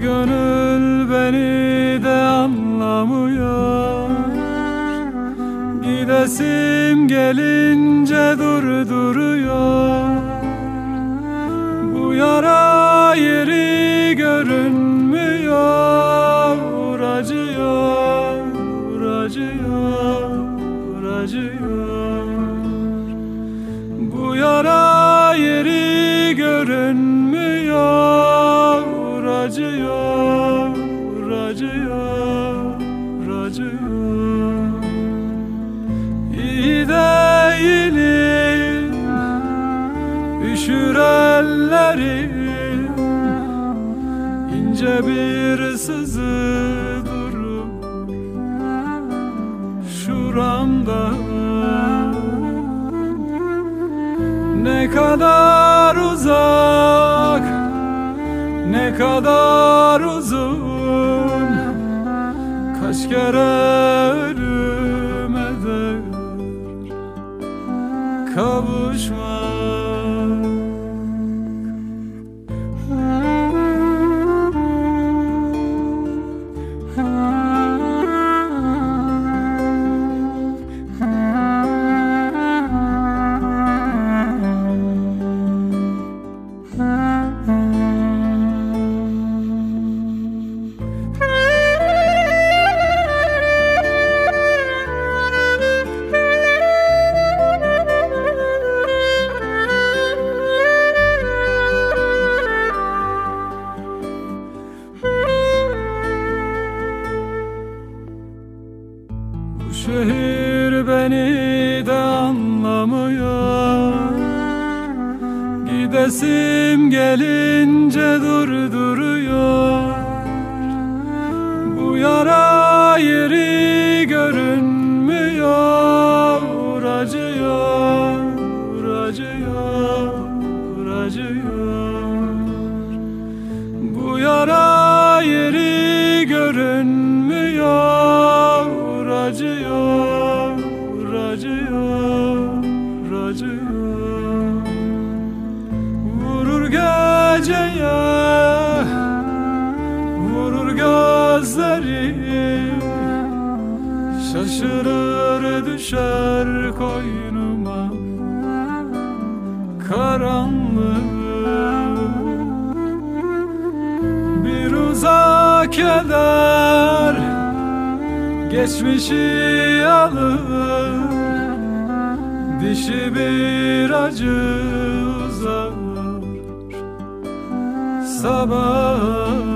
gönül beni de anlamıyor. Gidesim gelince durduruyor. Bu yara yeri görünmüyor. Acıyor, acıyor, acıyor. Bu yara yeri görünmüyor. Acıyor, acıyor, acıyor. İyi değilim, üşür ellerim, ince bir sızı durur şuramda. Ne kadar uzak, ne kadar uzun, kaç kere ölüme de kavuşmak. Bu şehir beni de anlamıyor. Gidesim gelince durduruyor. Bu yara yeri görünmüyor. Acıyor, acıyor, acıyor. Bu yara yeri görünmüyor. Acıyor, acıyor, acıyor. Vurur geceye, vurur gözlerim, şaşırır düşer koynuma karanlık. Bir uzak keder geçmişi alır, dişi bir acı uzar sabah.